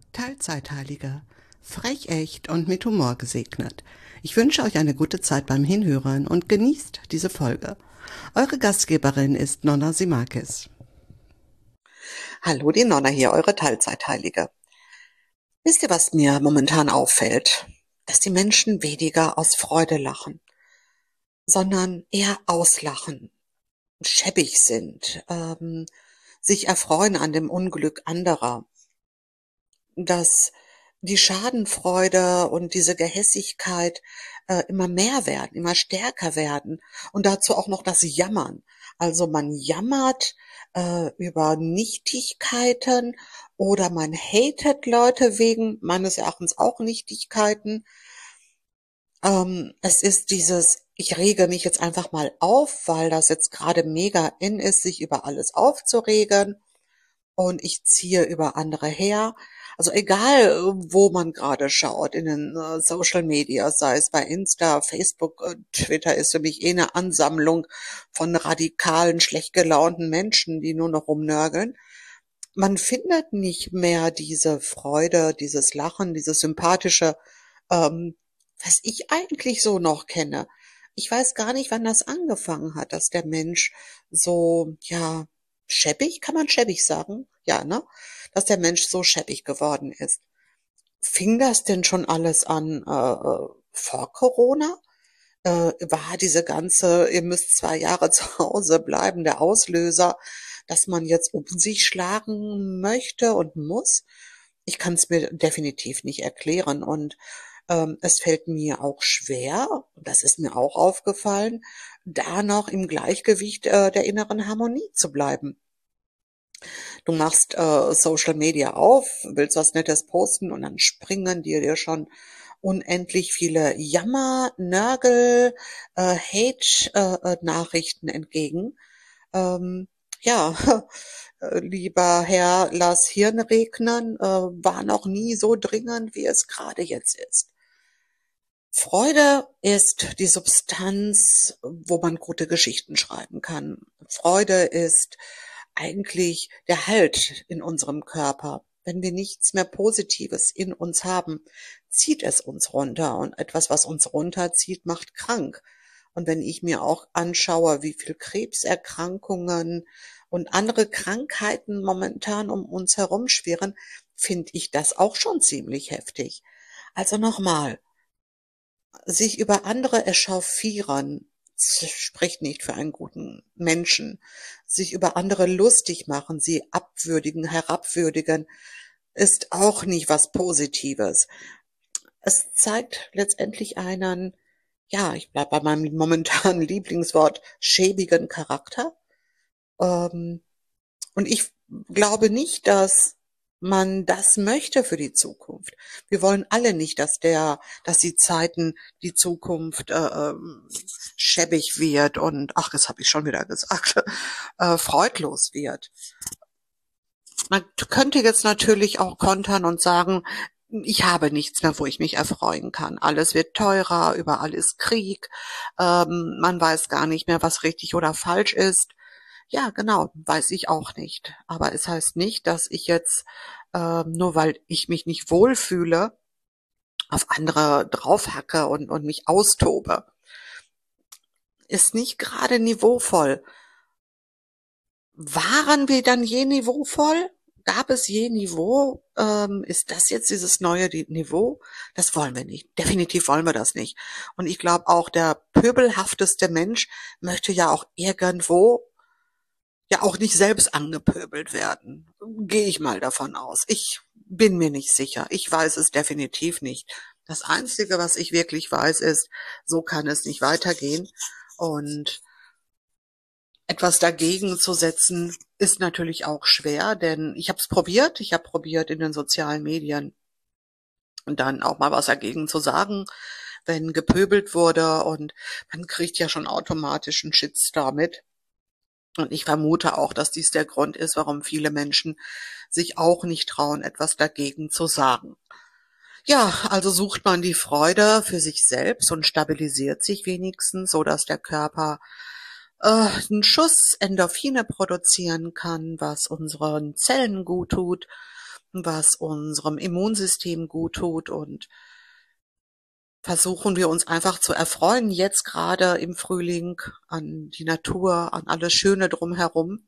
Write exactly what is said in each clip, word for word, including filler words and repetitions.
Teilzeitheiliger. Frech, echt und mit Humor gesegnet. Ich wünsche euch eine gute Zeit beim Hinhören und genießt diese Folge. Eure Gastgeberin ist Nonna Simakis. Hallo, die Nonna hier, eure Teilzeitheilige. Wisst ihr, was mir momentan auffällt? Dass die Menschen weniger aus Freude lachen, sondern eher auslachen, schäbig sind, ähm, sich erfreuen an dem Unglück anderer. Dass die Schadenfreude und diese Gehässigkeit äh, immer mehr werden, immer stärker werden und dazu auch noch das Jammern. Also man jammert äh, über Nichtigkeiten oder man hatet Leute wegen meines Erachtens auch Nichtigkeiten. Ähm, es ist dieses, ich rege mich jetzt einfach mal auf, weil das jetzt gerade mega in ist, sich über alles aufzuregen und ich ziehe über andere her. Also egal, äh, wo man gerade schaut, in den äh, Social Media, sei es bei Insta, Facebook, äh, Twitter ist für mich eh eine Ansammlung von radikalen, schlecht gelaunten Menschen, die nur noch rumnörgeln. Man findet nicht mehr diese Freude, dieses Lachen, dieses sympathische, ähm, was ich eigentlich so noch kenne. Ich weiß gar nicht, wann das angefangen hat, dass der Mensch so, ja, schäbig, kann man schäbig sagen? Ja, ne? Dass der Mensch so schäbig geworden ist. Fing das denn schon alles an äh, äh, vor Corona? Äh, war diese ganze, ihr müsst zwei Jahre zu Hause bleiben, der Auslöser, dass man jetzt um sich schlagen möchte und muss? Ich kann es mir definitiv nicht erklären und ähm, es fällt mir auch schwer, und das ist mir auch aufgefallen, da noch im Gleichgewicht äh, der inneren Harmonie zu bleiben. Du machst äh, Social Media auf, willst was Nettes posten und dann springen dir dir schon unendlich viele Jammer, Nörgel, äh, Hate-Nachrichten entgegen. Ähm, ja, äh, lieber Herr, lass Hirn regnen, äh, war noch nie so dringend, wie es gerade jetzt ist. Freude ist die Substanz, wo man gute Geschichten schreiben kann. Freude ist eigentlich der Halt in unserem Körper. Wenn wir nichts mehr Positives in uns haben, zieht es uns runter und etwas, was uns runterzieht, macht krank. Und wenn ich mir auch anschaue, wie viel Krebserkrankungen und andere Krankheiten momentan um uns herumschwirren, finde ich das auch schon ziemlich heftig. Also nochmal, sich über andere echauffieren spricht nicht für einen guten Menschen. Sich über andere lustig machen, sie abwürdigen, herabwürdigen, ist auch nicht was Positives. Es zeigt letztendlich einen, ja, ich bleib bei meinem momentanen Lieblingswort, schäbigen Charakter. Ähm, und ich glaube nicht, dass man das möchte für die Zukunft. Wir wollen alle nicht, dass der, dass die Zeiten, die Zukunft äh, ähm, schäbig wird und, ach, das habe ich schon wieder gesagt, äh, freudlos wird. Man könnte jetzt natürlich auch kontern und sagen, ich habe nichts mehr, wo ich mich erfreuen kann. Alles wird teurer, überall ist Krieg, ähm, man weiß gar nicht mehr, was richtig oder falsch ist. Ja, genau, weiß ich auch nicht. Aber es heißt nicht, dass ich jetzt, ähm, nur weil ich mich nicht wohlfühle, auf andere draufhacke und, und mich austobe. Ist nicht gerade niveauvoll. Waren wir dann je niveauvoll? Gab es je Niveau? Ähm, ist das jetzt dieses neue Niveau? Das wollen wir nicht. Definitiv wollen wir das nicht. Und ich glaube auch, der pöbelhafteste Mensch möchte ja auch irgendwo ja auch nicht selbst angepöbelt werden. Gehe ich mal davon aus. Ich bin mir nicht sicher. Ich weiß es definitiv nicht. Das Einzige, was ich wirklich weiß, ist, so kann es nicht weitergehen. Und etwas dagegen zu setzen, ist natürlich auch schwer, denn ich habe es probiert. Ich habe probiert, in den sozialen Medien dann auch mal was dagegen zu sagen, wenn gepöbelt wurde. Und man kriegt ja schon automatisch einen Shitstorm mit. Und ich vermute auch, dass dies der Grund ist, warum viele Menschen sich auch nicht trauen, etwas dagegen zu sagen. Ja, also sucht man die Freude für sich selbst und stabilisiert sich wenigstens, so dass der Körper äh, einen Schuss Endorphine produzieren kann, was unseren Zellen gut tut. was unserem Immunsystem gut tut, und versuchen wir uns einfach zu erfreuen, jetzt gerade im Frühling, an die Natur, an alles Schöne drumherum,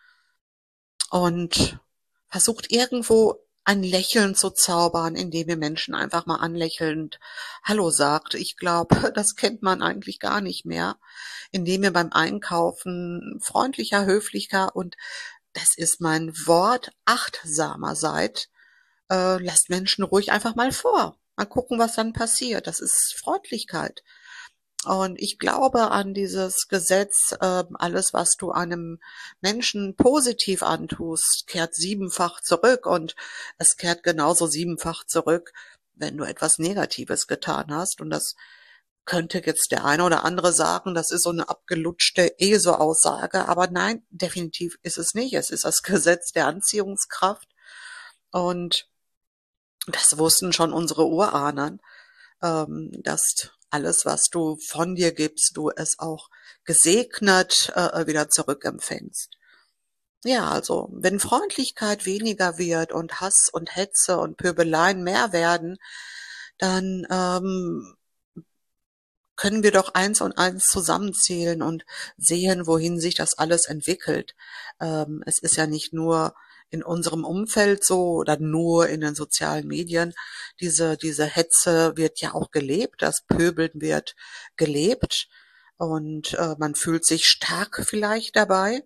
und versucht irgendwo ein Lächeln zu zaubern, indem ihr Menschen einfach mal anlächelnd Hallo sagt. Ich glaube, das kennt man eigentlich gar nicht mehr, indem ihr beim Einkaufen freundlicher, höflicher und, das ist mein Wort, achtsamer seid. Äh, lasst Menschen ruhig einfach mal vor. Mal gucken, was dann passiert. Das ist Freundlichkeit. Und ich glaube an dieses Gesetz, äh, alles, was du einem Menschen positiv antust, kehrt siebenfach zurück, und es kehrt genauso siebenfach zurück, wenn du etwas Negatives getan hast. Und das könnte jetzt der eine oder andere sagen, das ist so eine abgelutschte ESO-Aussage, aber nein, definitiv ist es nicht. Es ist das Gesetz der Anziehungskraft, und das wussten schon unsere Urahnen, ähm, dass alles, was du von dir gibst, du es auch gesegnet äh, wieder zurückempfängst. Ja, also wenn Freundlichkeit weniger wird und Hass und Hetze und Pöbeleien mehr werden, dann ähm, können wir doch eins und eins zusammenzählen und sehen, wohin sich das alles entwickelt. Ähm, es ist ja nicht nur in unserem Umfeld so oder nur in den sozialen Medien. Diese, diese Hetze wird ja auch gelebt, das Pöbeln wird gelebt, und äh, man fühlt sich stark vielleicht dabei.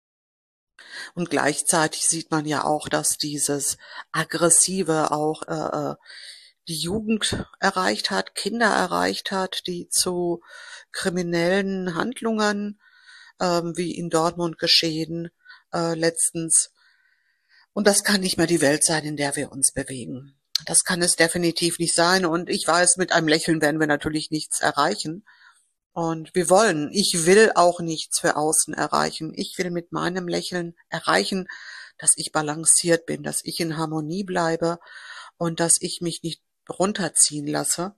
Und gleichzeitig sieht man ja auch, dass dieses Aggressive auch äh, äh, die Jugend erreicht hat, Kinder erreicht hat, die zu kriminellen Handlungen, ähm, wie in Dortmund geschehen, äh, letztens. Und das kann nicht mehr die Welt sein, in der wir uns bewegen. Das kann es definitiv nicht sein. Und ich weiß, mit einem Lächeln werden wir natürlich nichts erreichen. Und wir wollen, ich will auch nichts für außen erreichen. Ich will mit meinem Lächeln erreichen, dass ich balanciert bin, dass ich in Harmonie bleibe und dass ich mich nicht runterziehen lasse.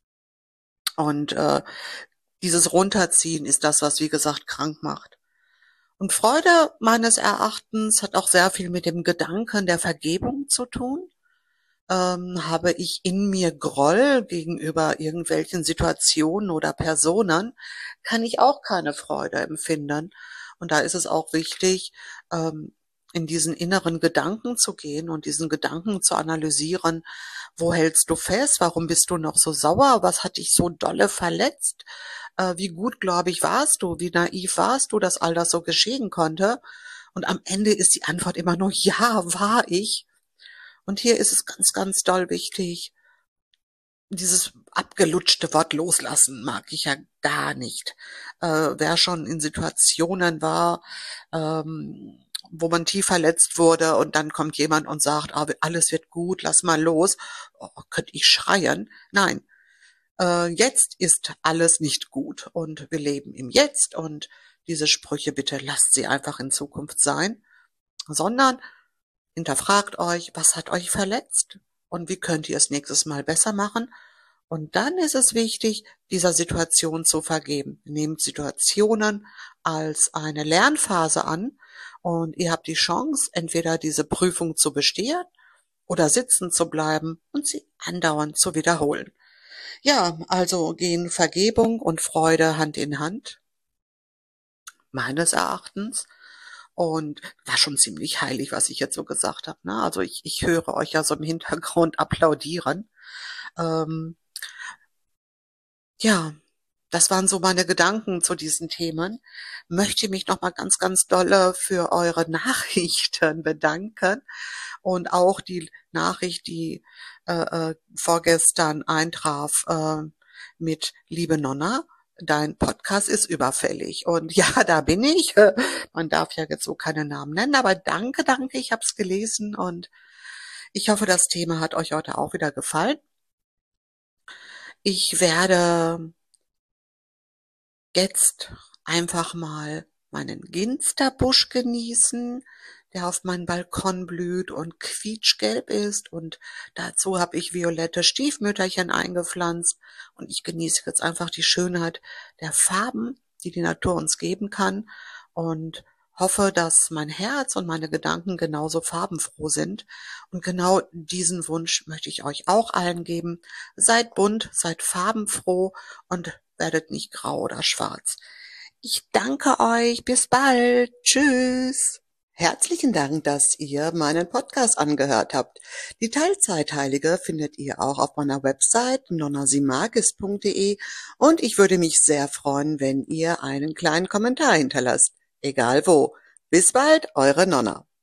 Und äh, dieses Runterziehen ist das, was, wie gesagt, krank macht. Und Freude meines Erachtens hat auch sehr viel mit dem Gedanken der Vergebung zu tun. Ähm, habe ich in mir Groll gegenüber irgendwelchen Situationen oder Personen, kann ich auch keine Freude empfinden. Und da ist es auch wichtig, ähm, in diesen inneren Gedanken zu gehen und diesen Gedanken zu analysieren. Wo hältst du fest? Warum bist du noch so sauer? Was hat dich so dolle verletzt? Äh, wie gutgläubig warst du? Wie naiv warst du, dass all das so geschehen konnte? Und am Ende ist die Antwort immer nur, ja, war ich. Und hier ist es ganz, ganz doll wichtig, dieses abgelutschte Wort loslassen mag ich ja gar nicht. Äh, wer schon in Situationen war, ähm, wo man tief verletzt wurde, und dann kommt jemand und sagt, ah, alles wird gut, lass mal los, oh, könnte ich schreien. Nein, äh, jetzt ist alles nicht gut, und wir leben im Jetzt, und diese Sprüche, bitte lasst sie einfach in Zukunft sein, sondern hinterfragt euch, was hat euch verletzt und wie könnt ihr es nächstes Mal besser machen? Und dann ist es wichtig, dieser Situation zu vergeben. Nehmt Situationen als eine Lernphase an, und ihr habt die Chance, entweder diese Prüfung zu bestehen oder sitzen zu bleiben und sie andauernd zu wiederholen. Ja, also gehen Vergebung und Freude Hand in Hand, meines Erachtens. Und war schon ziemlich heilig, was ich jetzt so gesagt habe. Ne? Also ich, ich höre euch ja so im Hintergrund applaudieren. Ähm, ja, das waren so meine Gedanken zu diesen Themen. Möchte mich nochmal ganz, ganz dolle für eure Nachrichten bedanken, und auch die Nachricht, die äh, äh, vorgestern eintraf äh, mit Liebe Nonna. Dein Podcast ist überfällig. Und ja, da bin ich. Man darf ja jetzt so keine Namen nennen, aber danke, danke, ich habe es gelesen, und ich hoffe, das Thema hat euch heute auch wieder gefallen. Ich werde jetzt einfach mal meinen Ginsterbusch genießen, der auf meinem Balkon blüht und quietschgelb ist, und dazu habe ich violette Stiefmütterchen eingepflanzt, und ich genieße jetzt einfach die Schönheit der Farben, die die Natur uns geben kann, und hoffe, dass mein Herz und meine Gedanken genauso farbenfroh sind. Und genau diesen Wunsch möchte ich euch auch allen geben. Seid bunt, seid farbenfroh und werdet nicht grau oder schwarz. Ich danke euch. Bis bald. Tschüss. Herzlichen Dank, dass ihr meinen Podcast angehört habt. Die Teilzeitheilige findet ihr auch auf meiner Website nonna simagis punkt de und ich würde mich sehr freuen, wenn ihr einen kleinen Kommentar hinterlasst. Egal wo. Bis bald, eure Nonna.